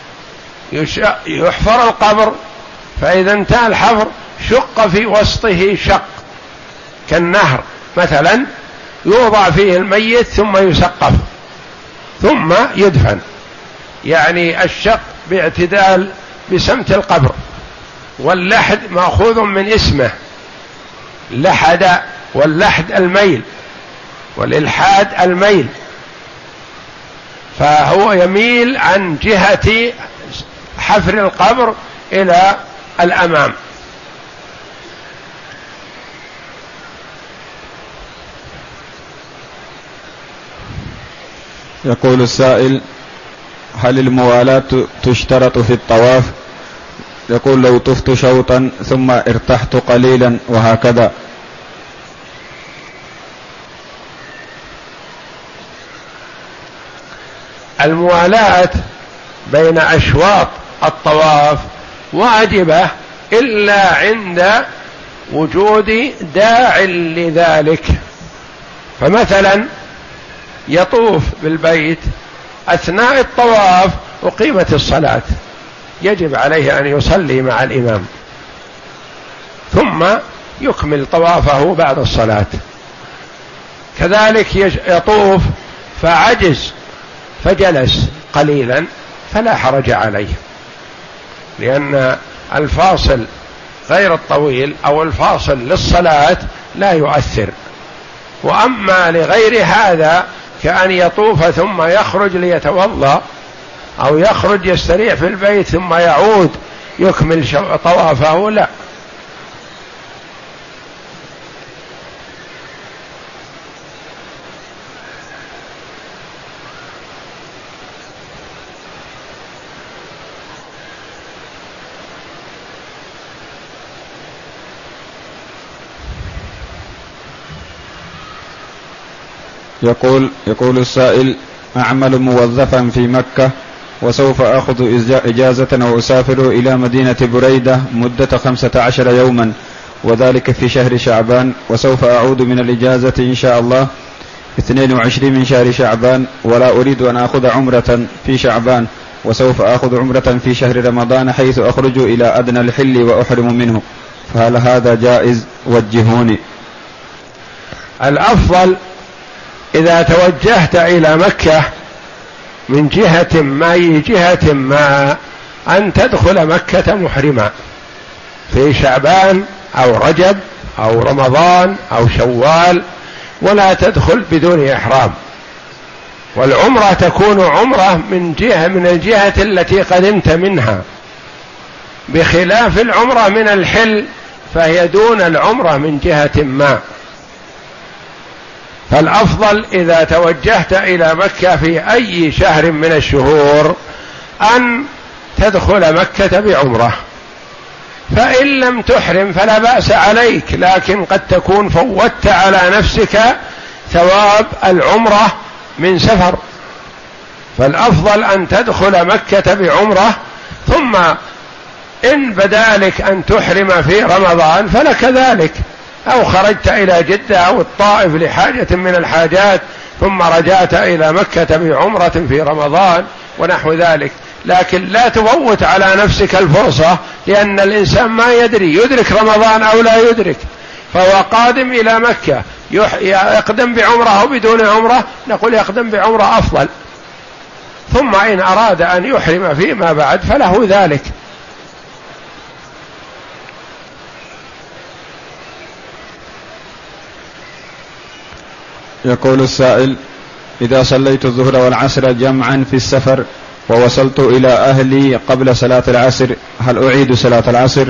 يحفر القبر، فإذا انتهى الحفر شق في وسطه شق كالنهر مثلا، يوضع فيه الميت ثم يسقف ثم يدفن. يعني الشق باعتدال بسمت القبر، واللحد مأخوذ من اسمه لحد، واللحد الميل، والإلحاد الميل، فهو يميل عن جهة حفر القبر إلى الأمام. يقول السائل: هل الموالاة تشترط في الطواف؟ يقول: لو طفت شوطا ثم ارتحت قليلا وهكذا. الموالاة بين أشواط الطواف واجبة إلا عند وجود داع لذلك. فمثلا يطوف بالبيت أثناء الطواف أقيمت الصلاة، يجب عليه أن يصلي مع الإمام ثم يكمل طوافه بعد الصلاة. كذلك يطوف فعجز فجلس قليلا فلا حرج عليه، لأن الفاصل غير الطويل أو الفاصل للصلاة لا يؤثر. وأما لغير هذا كأن يطوف ثم يخرج ليتوضأ، أو يخرج يستريح في البيت ثم يعود يكمل طوافه، لا. يقول يقول السائل: أعمل موظفا في مكة وسوف أخذ إجازة وأسافر إلى مدينة بريدة مدة خمسة عشر يوما، وذلك في شهر شعبان، وسوف أعود من الإجازة إن شاء الله اثنين وعشرين من شهر شعبان، ولا أريد أن أخذ عمرة في شعبان، وسوف أخذ عمرة في شهر رمضان حيث أخرج إلى أدنى الحل وأحرم منه، فهل هذا جائز؟ وجهوني. الأفضل إذا توجهت إلى مكة من جهة ما أي جهة ما أن تدخل مكة محرما في شعبان أو رجب أو رمضان أو شوال، ولا تدخل بدون إحرام. والعمرة تكون عمرة من جهة من الجهة التي قدمت منها، بخلاف العمرة من الحل فهي دون العمرة من جهة ما. فالأفضل إذا توجهت إلى مكة في أي شهر من الشهور أن تدخل مكة بعمرة، فإن لم تحرم فلا بأس عليك، لكن قد تكون فوتت على نفسك ثواب العمرة من سفر. فالأفضل أن تدخل مكة بعمرة، ثم إن بدا لك أن تحرم في رمضان فلك ذلك، أو خرجت إلى جدة أو الطائف لحاجة من الحاجات ثم رجعت إلى مكة بعمرة في رمضان ونحو ذلك. لكن لا تفوت على نفسك الفرصة، لأن الإنسان ما يدري يدرك رمضان أو لا يدرك، فهو قادم إلى مكة يقدم بعمرة أو بدون عمرة، نقول يقدم بعمرة أفضل، ثم إن أراد أن يحرم فيما بعد فله ذلك. يقول السائل: إذا صليت الظهر والعصر جمعا في السفر ووصلت إلى أهلي قبل صلاة العصر، هل أعيد صلاة العصر؟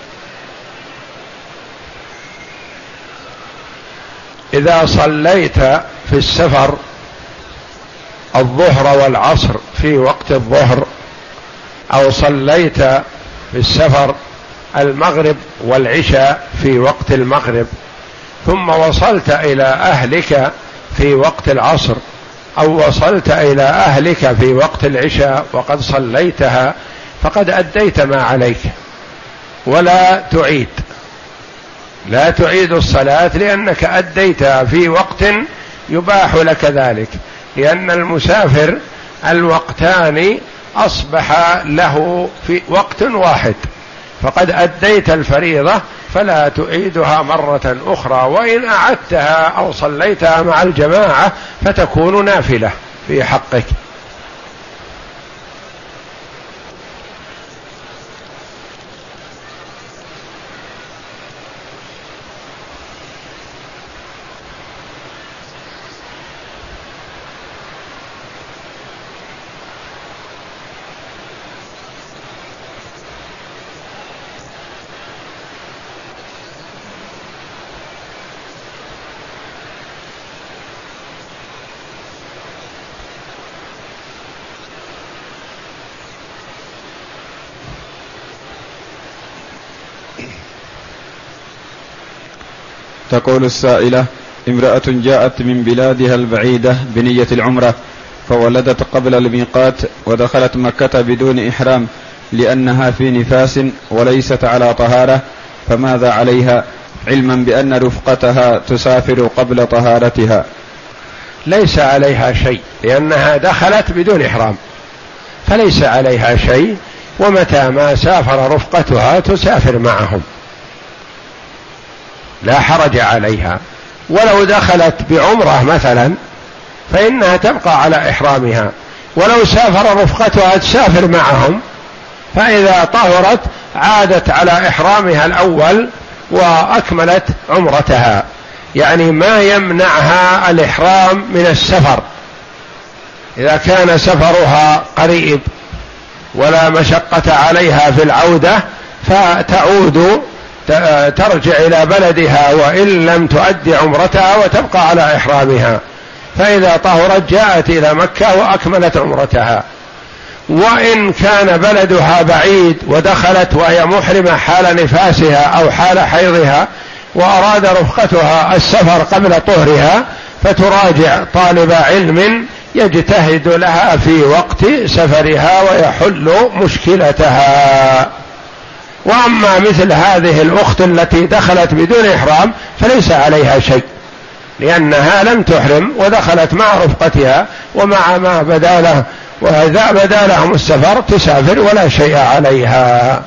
إذا صليت في السفر الظهر والعصر في وقت الظهر، أو صليت في السفر المغرب والعشاء في وقت المغرب، ثم وصلت إلى أهلك في وقت العصر، أو وصلت إلى أهلك في وقت العشاء وقد صليتها، فقد أديت ما عليك، ولا تعيد لا تعيد الصلاة، لأنك أديتها في وقت يباح لك ذلك، لأن المسافر الوقتان أصبح له في وقت واحد، فقد أديت الفريضة فلا تعيدها مرة أخرى، وإن أعدتها أو صليتها مع الجماعة فتكون نافلة في حقك. تقول السائلة: امرأة جاءت من بلادها البعيدة بنية العمرة فولدت قبل الميقات ودخلت مكة بدون إحرام لأنها في نفاس وليست على طهارة، فماذا عليها علما بأن رفقتها تسافر قبل طهارتها؟ ليس عليها شيء، لأنها دخلت بدون إحرام فليس عليها شيء، ومتى ما سافر رفقتها تسافر معهم لا حرج عليها. ولو دخلت بعمرة مثلا فإنها تبقى على إحرامها، ولو سافر رفقتها تسافر معهم، فإذا طهرت عادت على إحرامها الأول وأكملت عمرتها. يعني ما يمنعها الإحرام من السفر إذا كان سفرها قريب ولا مشقة عليها في العودة، فتعود ترجع إلى بلدها وإن لم تؤدي عمرتها وتبقى على إحرامها، فإذا طهرت جاءت إلى مكة وأكملت عمرتها. وإن كان بلدها بعيد ودخلت وهي محرمة حال نفاسها أو حال حيضها وأراد رفقتها السفر قبل طهرها، فتراجع طالب علم يجتهد لها في وقت سفرها ويحل مشكلتها. وأما مثل هذه الأخت التي دخلت بدون إحرام فليس عليها شيء، لأنها لم تحرم ودخلت مع رفقتها ومع ما بدا له، وإذا بدا لهم السفر تسافر ولا شيء عليها.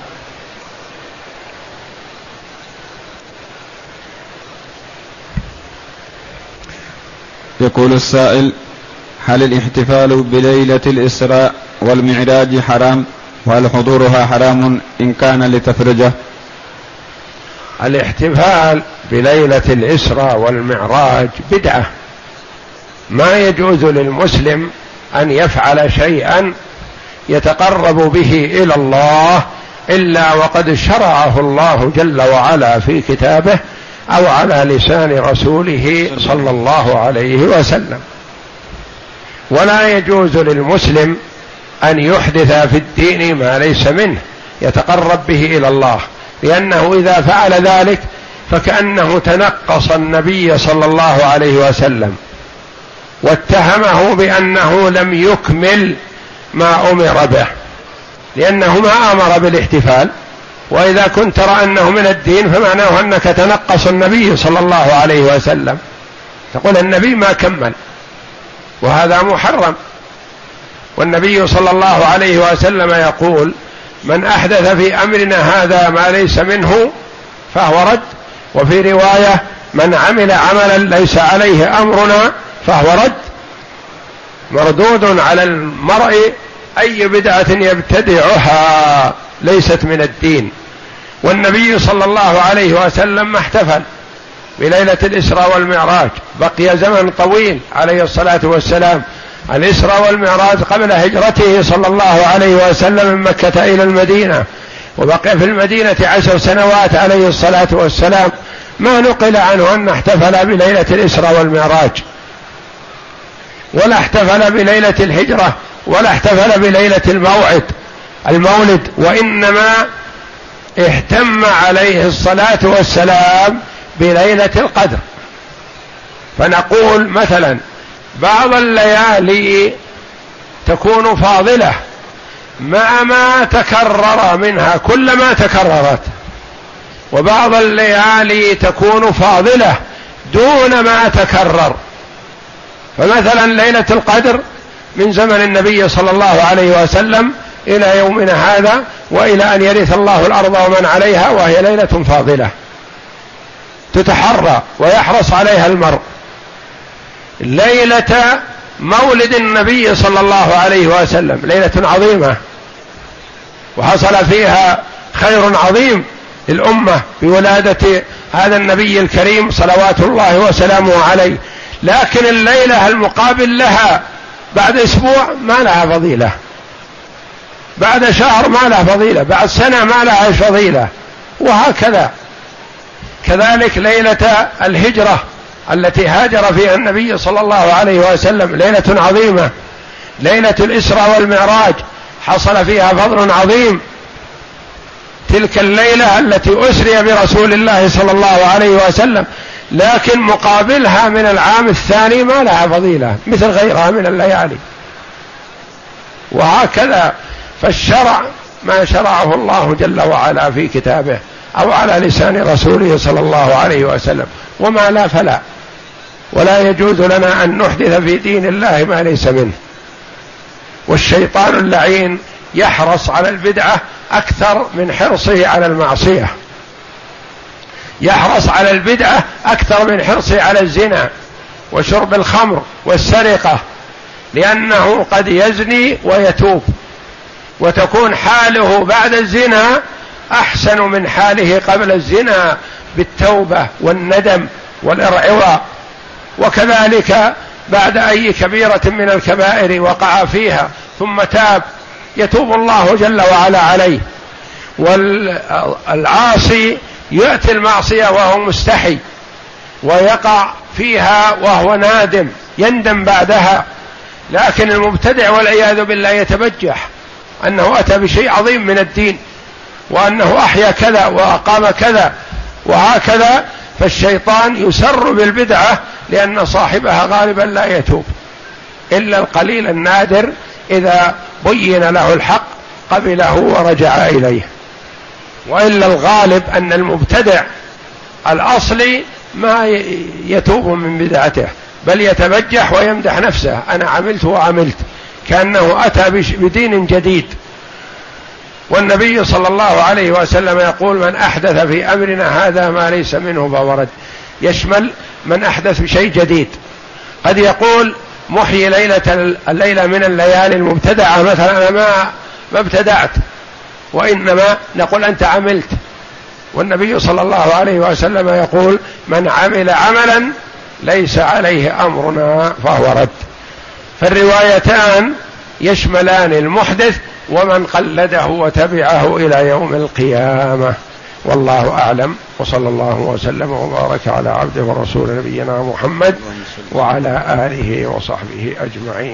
يقول السائل: هل الاحتفال بليلة الإسراء والمعراج حرام؟ وهل حضورها حرام إن كان لتفرجه؟ الاحتفال بليلة الإسراء والمعراج بدعة، ما يجوز للمسلم أن يفعل شيئا يتقرب به إلى الله إلا وقد شرعه الله جل وعلا في كتابه أو على لسان رسوله صلى الله عليه وسلم. ولا يجوز للمسلم أن يحدث في الدين ما ليس منه يتقرب به إلى الله، لأنه إذا فعل ذلك فكأنه تنقص النبي صلى الله عليه وسلم واتهمه بأنه لم يكمل ما أمر به، لأنه ما أمر بالاحتفال. وإذا كنت ترى أنه من الدين فمعناه أنك تنقص النبي صلى الله عليه وسلم، تقول النبي ما كمل، وهذا محرم. والنبي صلى الله عليه وسلم يقول: من أحدث في أمرنا هذا ما ليس منه فهو رد. وفي رواية: من عمل عملا ليس عليه أمرنا فهو رد. مردود على المرء أي بدعة يبتدعها ليست من الدين. والنبي صلى الله عليه وسلم ما احتفل بليلة الإسراء والمعراج، بقي زمن طويل عليه الصلاة والسلام. الإسراء والمعراج قبل هجرته صلى الله عليه وسلم من مكة إلى المدينة، وبقي في المدينة عشر سنوات عليه الصلاة والسلام، ما نقل عنه أن احتفل بليلة الإسراء والمعراج، ولا احتفل بليلة الهجرة، ولا احتفل بليلة الموعد المولد، وإنما اهتم عليه الصلاة والسلام بليلة القدر. فنقول مثلا بعض الليالي تكون فاضلة مع ما تكرر منها كلما تكررت، وبعض الليالي تكون فاضلة دون ما تكرر فمثلا ليلة القدر من زمن النبي صلى الله عليه وسلم إلى يومنا هذا وإلى أن يرث الله الأرض ومن عليها، وهي ليلة فاضلة تتحرى ويحرص عليها المرء. ليلة مولد النبي صلى الله عليه وسلم ليلة عظيمة، وحصل فيها خير عظيم للأمة بولادة هذا النبي الكريم صلوات الله وسلامه عليه. لكن الليلة المقابل لها بعد أسبوع ما لها فضيلة، بعد شهر ما لها فضيلة، بعد سنة ما لها فضيلة، وهكذا. كذلك ليلة الهجرة التي هاجر فيها النبي صلى الله عليه وسلم ليلة عظيمة. ليلة الإسراء والمعراج حصل فيها فضل عظيم. تلك الليلة التي أسري برسول الله صلى الله عليه وسلم، لكن مقابلها من العام الثاني ما لها فضيلة مثل غيرها من الليالي، وهكذا. فالشرع ما شرعه الله جل وعلا في كتابه أو على لسان رسوله صلى الله عليه وسلم، وما لا فلا، ولا يجوز لنا أن نحدث في دين الله ما ليس منه. والشيطان اللعين يحرص على البدعة أكثر من حرصه على المعصية، يحرص على البدعة أكثر من حرصه على الزنا وشرب الخمر والسرقة، لأنه قد يزني ويتوب، وتكون حاله بعد الزنا أحسن من حاله قبل الزنا بالتوبة والندم والإرعواء. وكذلك بعد أي كبيرة من الكبائر وقع فيها ثم تاب يتوب الله جل وعلا عليه. والعاصي يأتي المعصية وهو مستحي ويقع فيها وهو نادم يندم بعدها. لكن المبتدع والعياذ بالله يتبجح أنه أتى بشيء عظيم من الدين، وأنه أحيا كذا وأقام كذا وهكذا. فالشيطان يسر بالبدعة لأن صاحبها غالبا لا يتوب إلا القليل النادر، إذا بين له الحق قبله ورجع إليه. وإلا الغالب أن المبتدع الأصلي ما يتوب من بدعته، بل يتبجح ويمدح نفسه، أنا عملت وعملت، كأنه أتى بدين جديد. والنبي صلى الله عليه وسلم يقول: من أحدث في أمرنا هذا ما ليس منه فهو رد. يشمل من أحدث بشيء جديد. قد يقول محيي ليلة الليلة من الليالي المبتدعة، مثلا أنا ما ما ابتدعت، وإنما نقول أنت عملت. والنبي صلى الله عليه وسلم يقول: من عمل عملا ليس عليه أمرنا فهو رد. فالروايتان يشملان المحدث ومن قلده وتبعه إلى يوم القيامة. والله أعلم، وصلى الله وسلم وبارك على عبده ورسول نبينا محمد وعلى آله وصحبه أجمعين.